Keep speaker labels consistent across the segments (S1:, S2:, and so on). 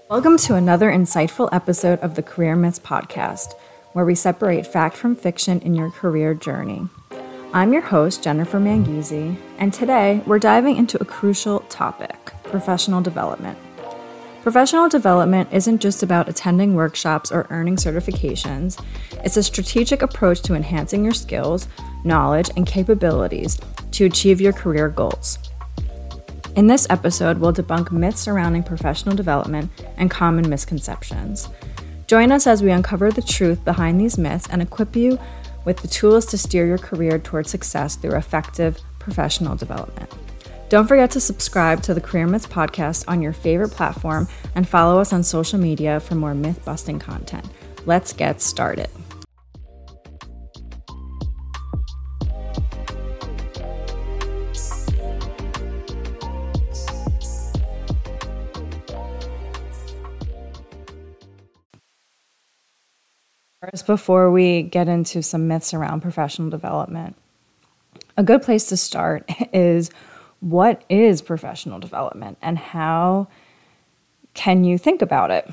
S1: Welcome to another insightful episode of the Career Myths podcast, where we separate fact from fiction in your career journey. I'm your host, Jennifer Manghese, and today we're diving into a crucial topic, professional development. Professional development isn't just about attending workshops or earning certifications. It's a strategic approach to enhancing your skills, knowledge, and capabilities to achieve your career goals. In this episode, we'll debunk myths surrounding professional development and common misconceptions. Join us as we uncover the truth behind these myths and equip you with the tools to steer your career towards success through effective professional development. Don't forget to subscribe to the Career Myths podcast on your favorite platform and follow us on social media for more myth-busting content. Let's get started. First, before we get into some myths around professional development, a good place to start is what is professional development and how can you think about it?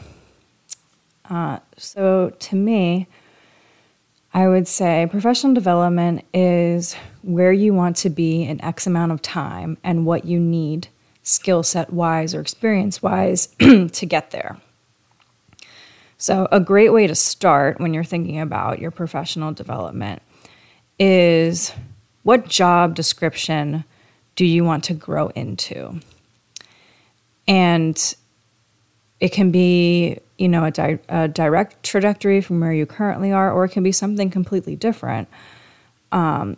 S1: So to me, I would say professional development is where you want to be in X amount of time and what you need skill set wise or experience wise to get there. So a great way to start when you're thinking about your professional development is what job description do you want to grow into? And it can be, a direct trajectory from where you currently are, or it can be something completely different. As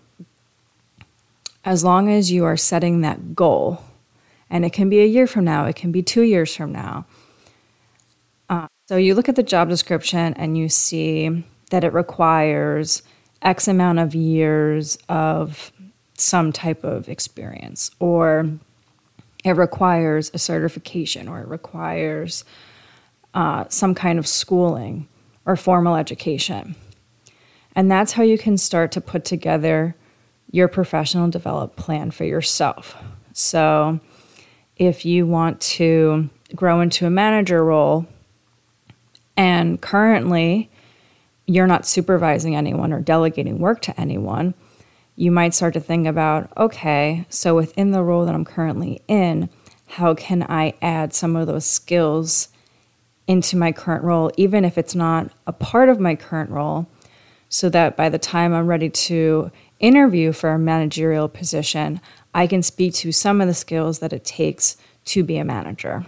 S1: long as you are setting that goal, and it can be a year from now, it can be 2 years from now. So you look at the job description and you see that it requires X amount of years of some type of experience, or it requires a certification, or it requires some kind of schooling or formal education. And that's how you can start to put together your professional development plan for yourself. So if you want to grow into a manager role, and currently you're not supervising anyone or delegating work to anyone, you might start to think about, okay, so within the role that I'm currently in, how can I add some of those skills into my current role, even if it's not a part of my current role, so that by the time I'm ready to interview for a managerial position, I can speak to some of the skills that it takes to be a manager.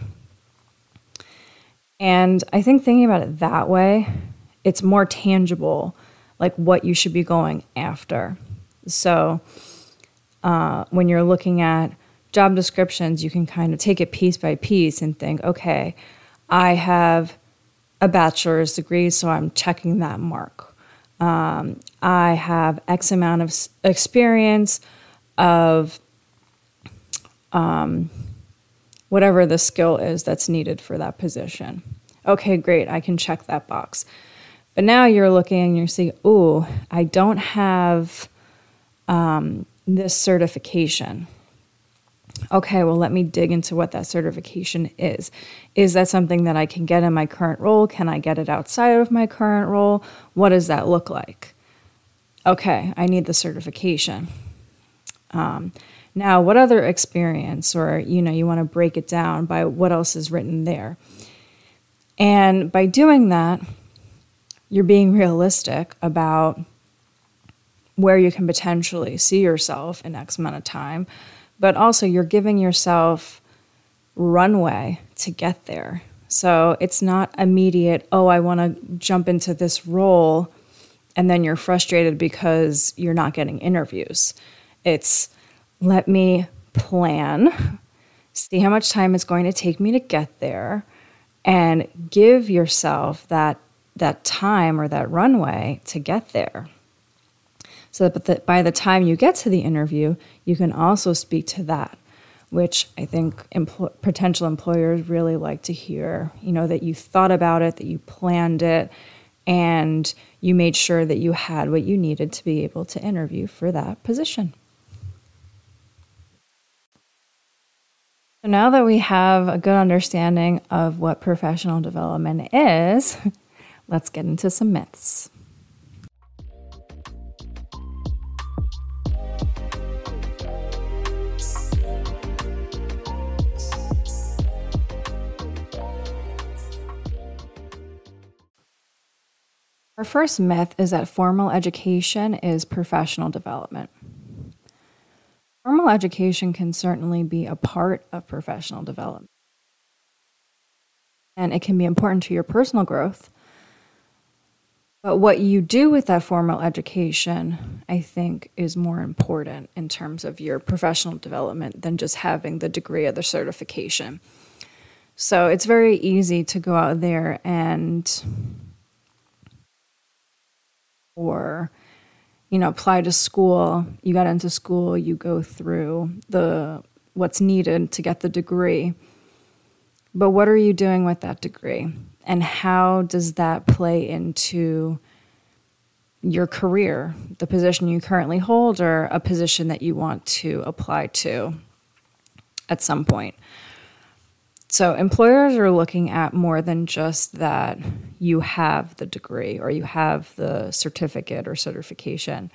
S1: And I think thinking about it that way, it's more tangible, like what you should be going after. So when you're looking at job descriptions, you can kind of take it piece by piece and think, okay, I have a bachelor's degree, so I'm checking that mark. I have X amount of experience of whatever the skill is that's needed for that position. Okay, great, I can check that box. But now you're looking and you're saying, oh, I don't have this certification. Okay, well, let me dig into what that certification is. Is that something that I can get in my current role? Can I get it outside of my current role? What does that look like? Okay, I need the certification. Now, what other experience, or, you want to break it down by what else is written there. And by doing that, you're being realistic about where you can potentially see yourself in X amount of time, but also you're giving yourself runway to get there. So it's not immediate, oh, I want to jump into this role, and then you're frustrated because you're not getting interviews. It's, let me plan, see how much time it's going to take me to get there, and give yourself that time or that runway to get there. So that by the time you get to the interview, you can also speak to that, which I think potential employers really like to hear, that you thought about it, that you planned it, and you made sure that you had what you needed to be able to interview for that position. So now that we have a good understanding of what professional development is, let's get into some myths. Our first myth is that formal education is professional development. Formal education can certainly be a part of professional development, and it can be important to your personal growth. But what you do with that formal education, I think, is more important in terms of your professional development than just having the degree or the certification. So it's very easy to go out there or apply to school. You got into school, you go through what's needed to get the degree. But what are you doing with that degree? And how does that play into your career, the position you currently hold, or a position that you want to apply to at some point? So employers are looking at more than just that you have the degree or you have the certificate or certification.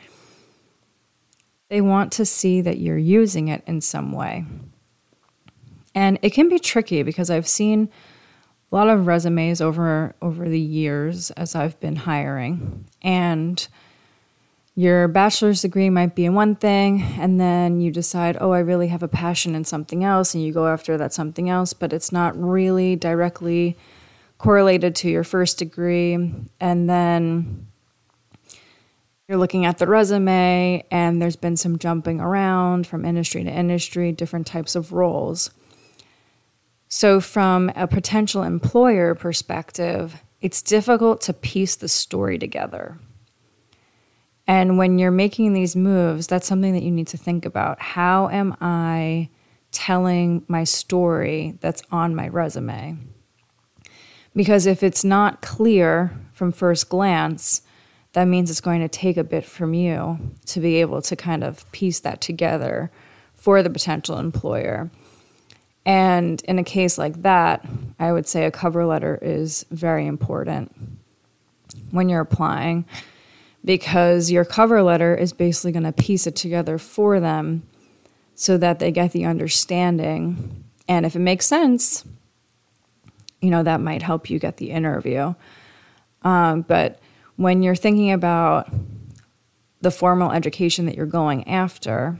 S1: They want to see that you're using it in some way. And it can be tricky because I've seen a lot of resumes over the years as I've been hiring. And your bachelor's degree might be in one thing, and then you decide, I really have a passion in something else, and you go after that something else, but it's not really directly correlated to your first degree. And then you're looking at the resume, and there's been some jumping around from industry to industry, different types of roles. So from a potential employer perspective, it's difficult to piece the story together. And when you're making these moves, that's something that you need to think about. How am I telling my story that's on my resume? Because if it's not clear from first glance, that means it's going to take a bit from you to be able to kind of piece that together for the potential employer. And in a case like that, I would say a cover letter is very important when you're applying, because your cover letter is basically going to piece it together for them so that they get the understanding. And if it makes sense, that might help you get the interview. But when you're thinking about the formal education that you're going after,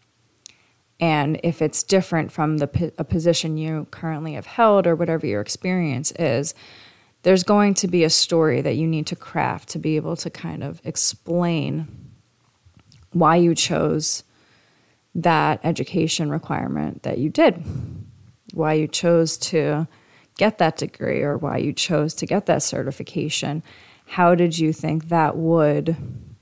S1: and if it's different from a position you currently have held or whatever your experience is, there's going to be a story that you need to craft to be able to kind of explain why you chose that education requirement that you did, why you chose to get that degree or why you chose to get that certification. How did you think that would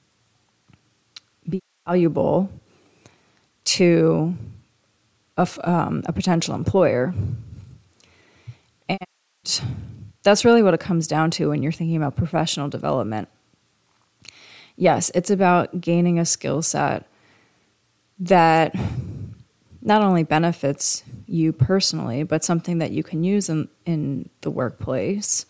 S1: be valuable to a potential employer? And that's really what it comes down to when you're thinking about professional development. Yes, it's about gaining a skill set that not only benefits you personally, but something that you can use in the workplace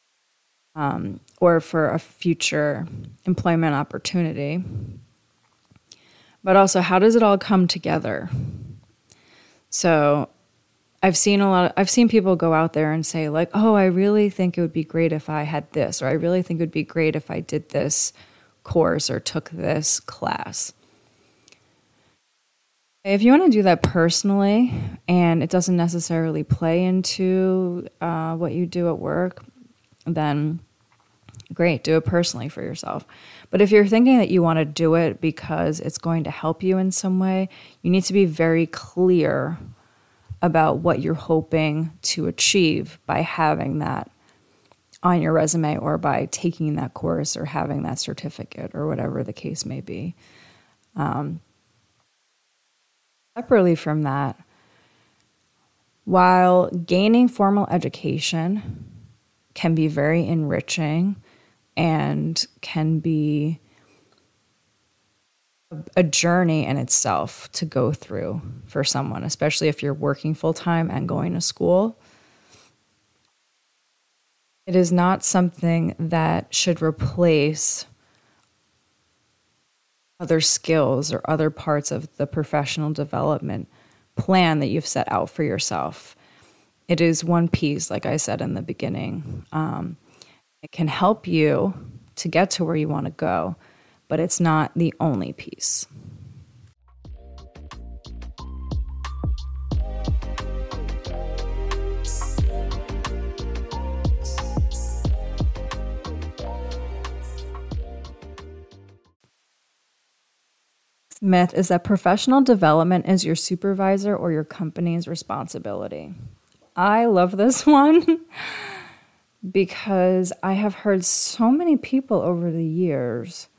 S1: or for a future employment opportunity. But also, how does it all come together? So I've seen people go out there and say like, I really think it would be great if I had this, or I really think it would be great if I did this course or took this class. If you want to do that personally and it doesn't necessarily play into what you do at work, then great, do it personally for yourself. But if you're thinking that you want to do it because it's going to help you in some way, you need to be very clear about what you're hoping to achieve by having that on your resume or by taking that course or having that certificate or whatever the case may be. Separately from that, while gaining formal education can be very enriching and can be a journey in itself to go through for someone, especially if you're working full time and going to school. It is not something that should replace other skills or other parts of the professional development plan that you've set out for yourself. It is one piece, like I said in the beginning. It can help you to get to where you want to go, but it's not the only piece. Myth is that professional development is your supervisor or your company's responsibility. I love this one because I have heard so many people over the years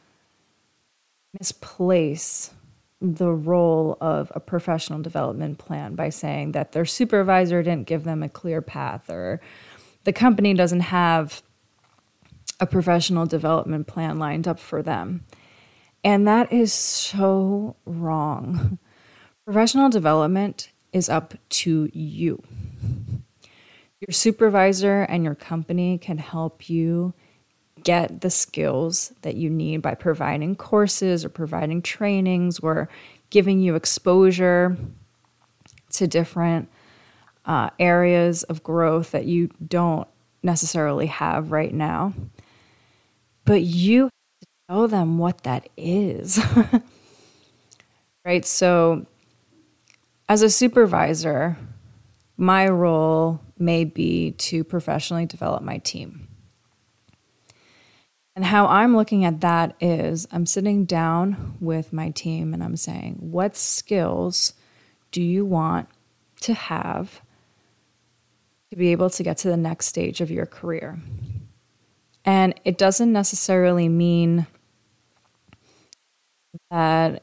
S1: misplace the role of a professional development plan by saying that their supervisor didn't give them a clear path, or the company doesn't have a professional development plan lined up for them. And that is so wrong. Professional development is up to you. Your supervisor and your company can help you get the skills that you need by providing courses or providing trainings or giving you exposure to different areas of growth that you don't necessarily have right now. But you tell them what that is, right? So as a supervisor, my role may be to professionally develop my team. And how I'm looking at that is I'm sitting down with my team and I'm saying, what skills do you want to have to be able to get to the next stage of your career? And it doesn't necessarily mean that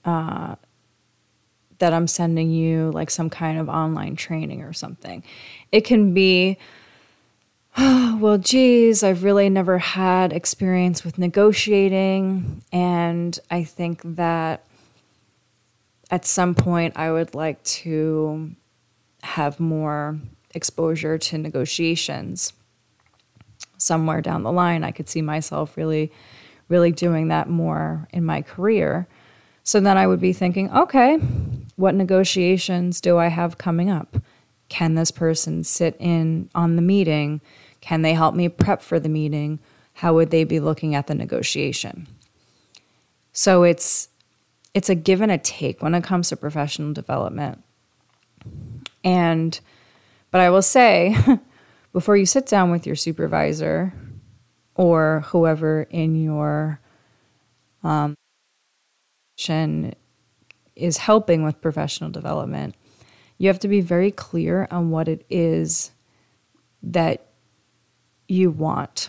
S1: that I'm sending you like some kind of online training or something. It can be, oh, well, geez, I've really never had experience with negotiating, and I think that at some point I would like to have more exposure to negotiations. Somewhere down the line, I could see myself really doing that more in my career. So then I would be thinking, okay, what negotiations do I have coming up? Can this person sit in on the meeting? Can they help me prep for the meeting? How would they be looking at the negotiation? So it's a give and a take when it comes to professional development. But I will say, before you sit down with your supervisor or whoever in your is helping with professional development, you have to be very clear on what it is that you want.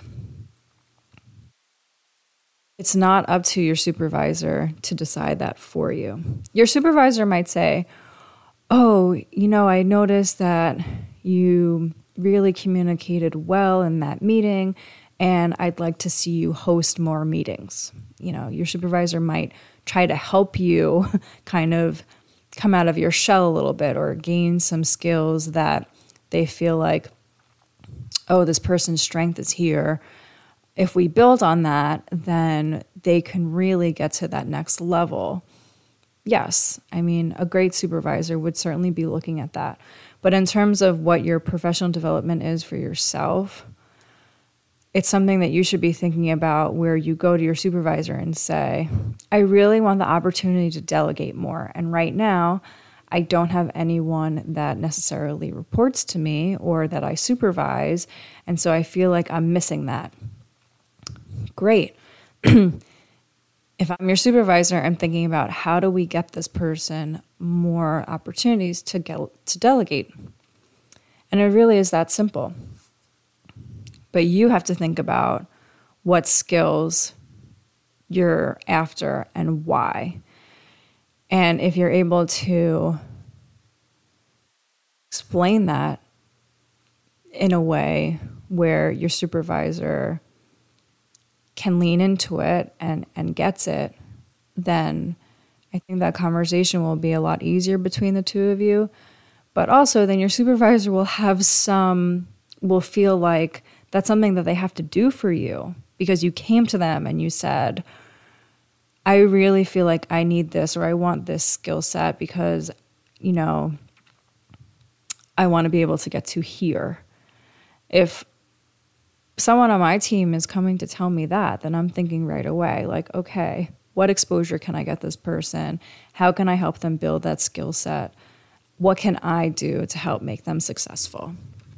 S1: It's not up to your supervisor to decide that for you. Your supervisor might say, oh, I noticed that you really communicated well in that meeting, and I'd like to see you host more meetings. Your supervisor might try to help you kind of come out of your shell a little bit or gain some skills that they feel like, oh, this person's strength is here. If we build on that, then they can really get to that next level. Yes, a great supervisor would certainly be looking at that. But in terms of what your professional development is for yourself, it's something that you should be thinking about, where you go to your supervisor and say, I really want the opportunity to delegate more. And right now, I don't have anyone that necessarily reports to me or that I supervise. And so I feel like I'm missing that. Great. If I'm your supervisor, I'm thinking about how do we get this person more opportunities to delegate. And it really is that simple. But you have to think about what skills you're after and why. And if you're able to explain that in a way where your supervisor can lean into it and gets it, then I think that conversation will be a lot easier between the two of you. But also, then your supervisor will feel like that's something that they have to do for you because you came to them and you said, I really feel like I need this, or I want this skill set because, I want to be able to get to here. If someone on my team is coming to tell me that, then I'm thinking right away, like, okay, what exposure can I get this person? How can I help them build that skill set? What can I do to help make them successful?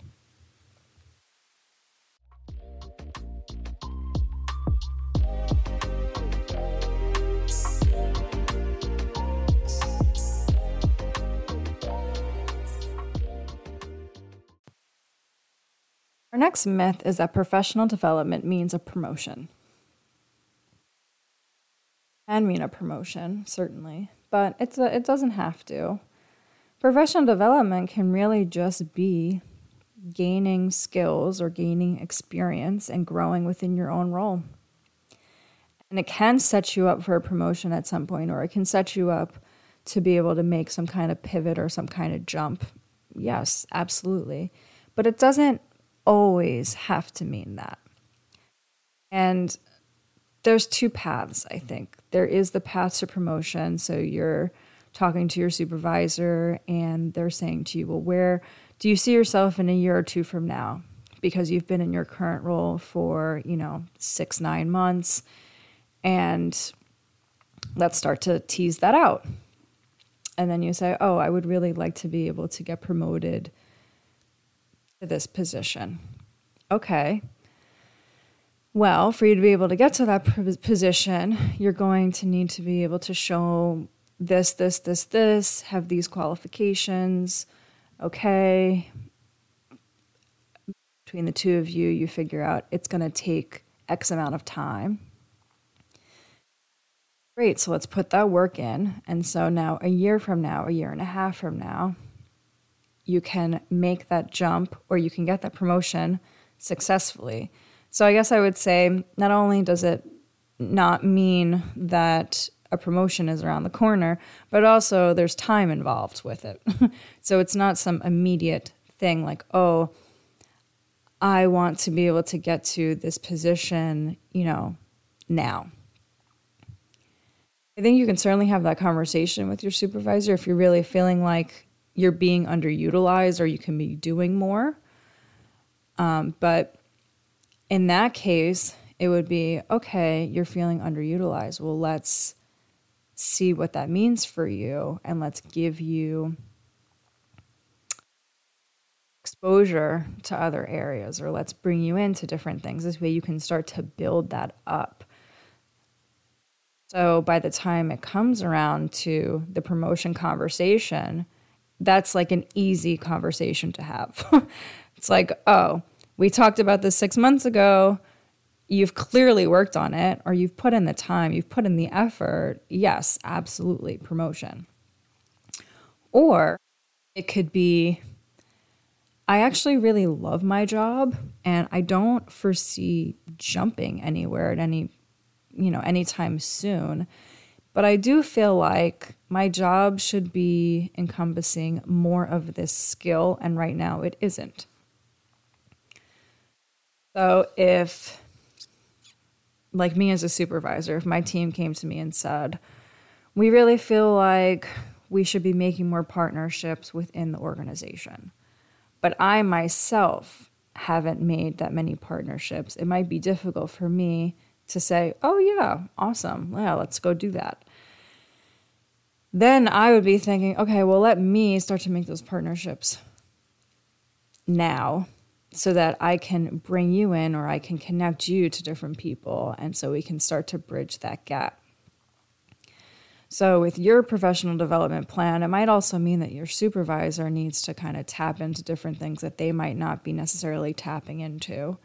S1: Our next myth is that professional development means a promotion. Can mean a promotion, certainly, but it doesn't have to. Professional development can really just be gaining skills or gaining experience and growing within your own role. And it can set you up for a promotion at some point, or it can set you up to be able to make some kind of pivot or some kind of jump. Yes, absolutely. But it doesn't always have to mean that. And there's two paths, I think. There is the path to promotion. So you're talking to your supervisor and they're saying to you, well, where do you see yourself in a year or two from now? Because you've been in your current role for, 6-9 months. And let's start to tease that out. And then you say, oh, I would really like to be able to get promoted to this position. Okay. Well, for you to be able to get to that position, you're going to need to be able to show this, have these qualifications. Okay. Between the two of you, you figure out it's going to take X amount of time. Great, so let's put that work in. And so now a year from now, a year and a half from now, you can make that jump or you can get that promotion successfully. So I guess I would say not only does it not mean that a promotion is around the corner, but also there's time involved with it. So it's not some immediate thing like, oh, I want to be able to get to this position, now. I think you can certainly have that conversation with your supervisor if you're really feeling like you're being underutilized or you can be doing more. But in that case, it would be, okay, you're feeling underutilized. Well, let's see what that means for you and let's give you exposure to other areas, or let's bring you into different things. This way you can start to build that up. So by the time it comes around to the promotion conversation, that's like an easy conversation to have. It's like, oh, we talked about this 6 months ago. You've clearly worked on it, or you've put in the time, you've put in the effort. Yes, absolutely, promotion. Or it could be, I actually really love my job and I don't foresee jumping anywhere at anytime soon. But I do feel like my job should be encompassing more of this skill, and right now it isn't. So if, like me as a supervisor, if my team came to me and said, we really feel like we should be making more partnerships within the organization, but I myself haven't made that many partnerships, it might be difficult for me to say, oh yeah, awesome, yeah, let's go do that. Then I would be thinking, okay, well, let me start to make those partnerships now so that I can bring you in or I can connect you to different people, and so we can start to bridge that gap. So with your professional development plan, it might also mean that your supervisor needs to kind of tap into different things that they might not be necessarily tapping into.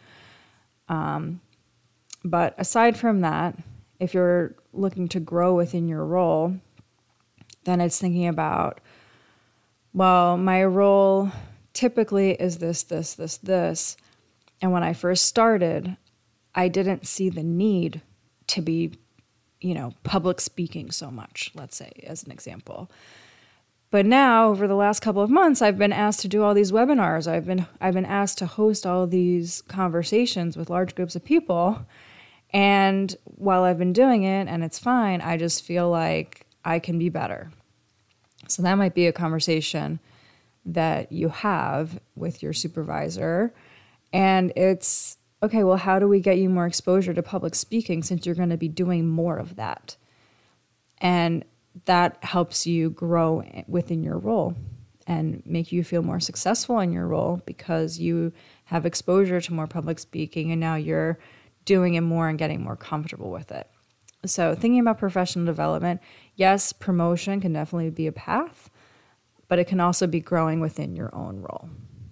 S1: But aside from that, if you're looking to grow within your role, then it's thinking about, well, my role typically is this. And when I first started, I didn't see the need to be, public speaking so much, let's say, as an example. But now, over the last couple of months, I've been asked to do all these webinars. I've been asked to host all these conversations with large groups of people. And while I've been doing it and it's fine, I just feel like I can be better. So that might be a conversation that you have with your supervisor. And it's, okay, well, how do we get you more exposure to public speaking since you're going to be doing more of that? And that helps you grow within your role and make you feel more successful in your role because you have exposure to more public speaking and now you're doing it more and getting more comfortable with it. So thinking about professional development, yes, promotion can definitely be a path, but it can also be growing within your own role.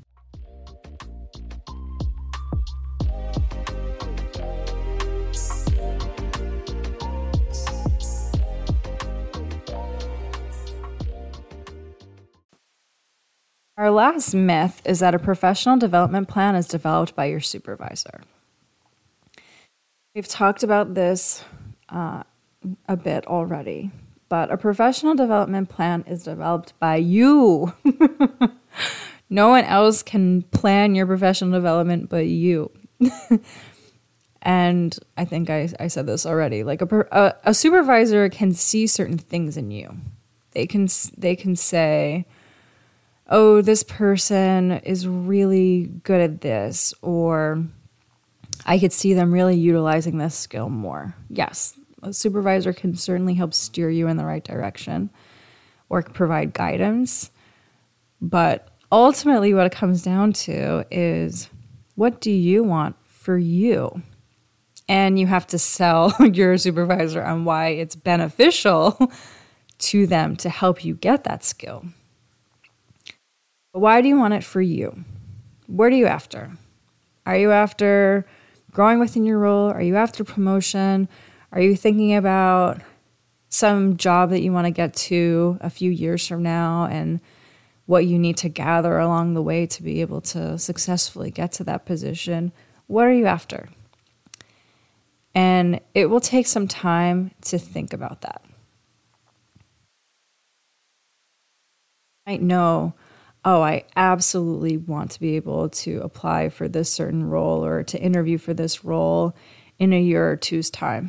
S1: Our last myth is that a professional development plan is developed by your supervisor. We've talked about this a bit already, but a professional development plan is developed by you. No one else can plan your professional development but you. And I think I said this already. Like a supervisor can see certain things in you. They can say, oh, this person is really good at this, or I could see them really utilizing this skill more. Yes, a supervisor can certainly help steer you in the right direction or provide guidance. But ultimately what it comes down to is, what do you want for you? And you have to sell your supervisor on why it's beneficial to them to help you get that skill. But why do you want it for you? What are you after? Are you after growing within your role? Are you after promotion? Are you thinking about some job that you want to get to a few years from now and what you need to gather along the way to be able to successfully get to that position? What are you after? And it will take some time to think about that. You might know, oh, I absolutely want to be able to apply for this certain role or to interview for this role in a year or two's time.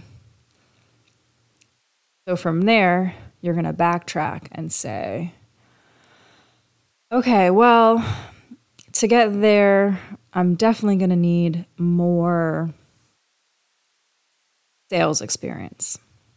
S1: So from there, you're going to backtrack and say, okay, well, to get there, I'm definitely going to need more sales experience.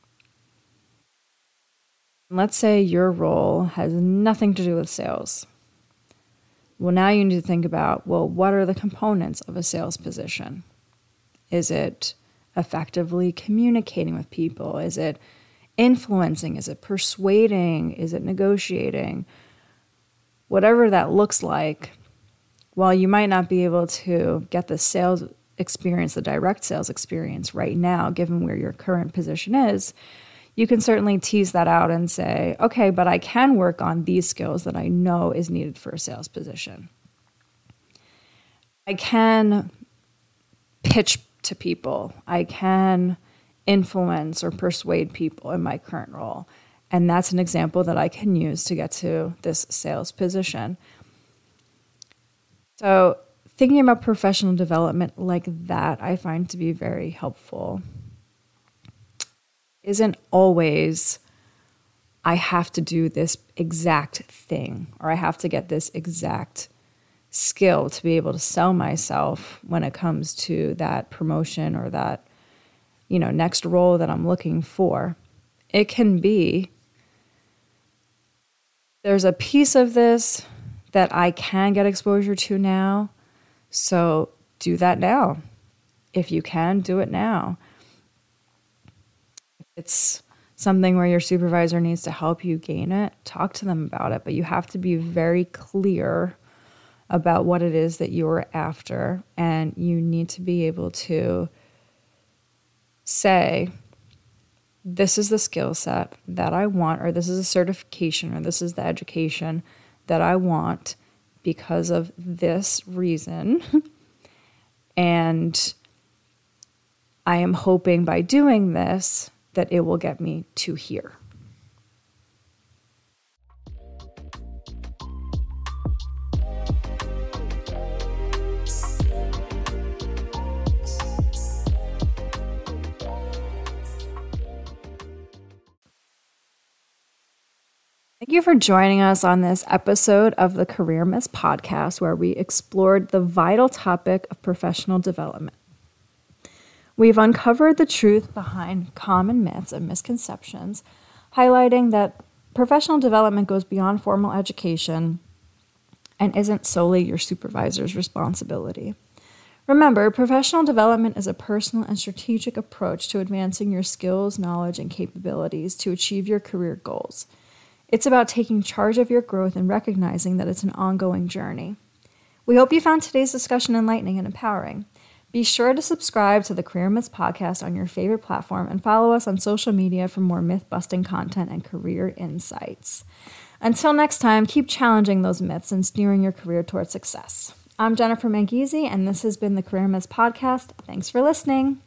S1: Let's say your role has nothing to do with sales. Well, now you need to think about, well, what are the components of a sales position? Is it effectively communicating with people? Is it influencing? Is it persuading? Is it negotiating? Whatever that looks like, while you might not be able to get the sales experience, the direct sales experience right now, given where your current position is, you can certainly tease that out and say, okay, but I can work on these skills that I know is needed for a sales position. I can pitch to people. I can influence or persuade people in my current role. And that's an example that I can use to get to this sales position. So thinking about professional development like that, I find to be very helpful. Isn't always, I have to do this exact thing, or I have to get this exact skill to be able to sell myself when it comes to that promotion or that, next role that I'm looking for. It can be, there's a piece of this that I can get exposure to now, so do that now. If you can, do it now. It's something where your supervisor needs to help you gain it, talk to them about it, but you have to be very clear about what it is that you're after, and you need to be able to say, this is the skill set that I want, or this is a certification, or this is the education that I want because of this reason. And I am hoping by doing this that it will get me to here. Thank you for joining us on this episode of the Career Myths podcast, where we explored the vital topic of professional development. We've uncovered the truth behind common myths and misconceptions, highlighting that professional development goes beyond formal education and isn't solely your supervisor's responsibility. Remember, professional development is a personal and strategic approach to advancing your skills, knowledge, and capabilities to achieve your career goals. It's about taking charge of your growth and recognizing that it's an ongoing journey. We hope you found today's discussion enlightening and empowering. Be sure to subscribe to the Career Myths podcast on your favorite platform and follow us on social media for more myth-busting content and career insights. Until next time, keep challenging those myths and steering your career towards success. I'm Jennifer Manghese, and this has been the Career Myths podcast. Thanks for listening.